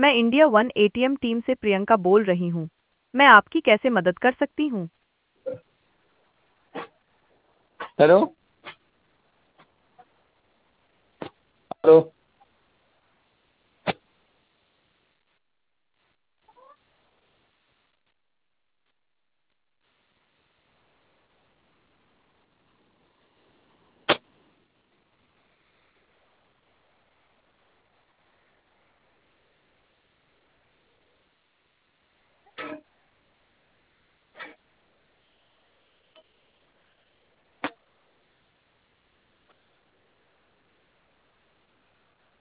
मैं India one ATM team से प्रियंका बोल रही हूँ। मैं आपकी कैसे मदद कर सकती हूँ? हेलो। हेलो।